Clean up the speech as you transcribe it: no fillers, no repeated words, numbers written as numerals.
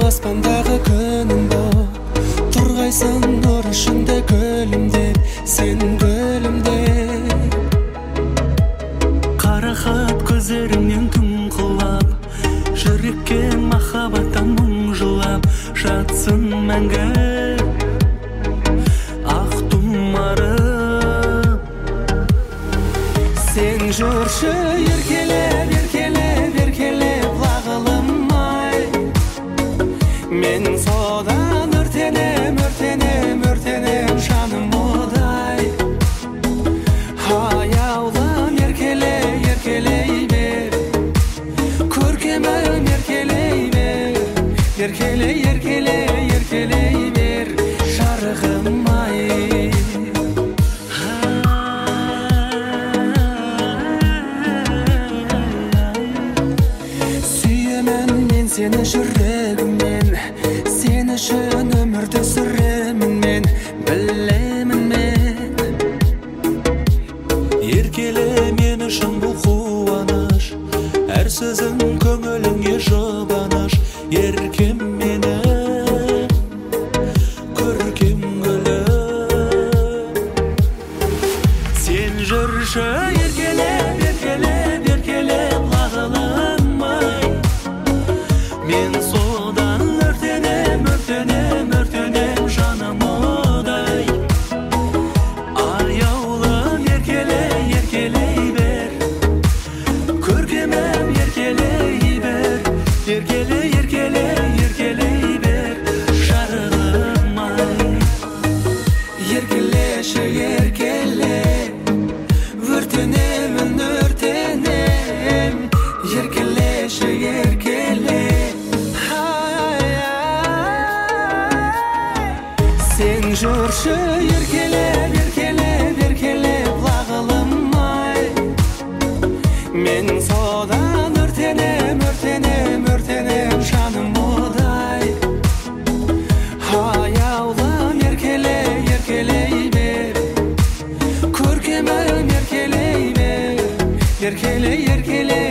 аспандағы күнім боп тұрғайсың нұр ішінде гүлімдеп, сен гүлімдеп. Қарақат көздеріңнен түн құлап, жүрекке махаббаттан мұң жылап жатсың мәңгі ақ тұмарым. Сен жүрші еркелеп, еркелеп, еркелеп лағылым-ай. Мен содан өртенем, өртенем, өртенем жаным одай. Аяулым еркелей, еркелей бер, көркемім еркелей бер, еркелей, еркелей, еркелей бер, жарығым-ай. Сүйемін мен сені жүрегіммен, сен үшін өмірді сүремін мен, білемін мен. Еркеле мен үшін бұл қуаныш, әр сөзің көңіліңе жұбаныш. Еркем менің, көркем гүлім. Сен жүрші еркелеп, еркелеп, еркелеп лағылым-ай. Мен содан өртенем, өртенем, өртенем жаным одай. Аяулым еркелей, еркелей бер, көркемім еркелей бер, еркелей, еркелей, еркелей бер, жарығым-ай. Еркелеші еркеле, өртенемін, өртенем. Еркелеші еркеле, сен жүрші еркелеп, еркелеп, еркелеп лағылым-ай. Мен содан өртенем, өртенем, өртенем жаным одай. Аяулым еркелей, еркелей бер, көркемім еркелей бер, еркелей, еркелей,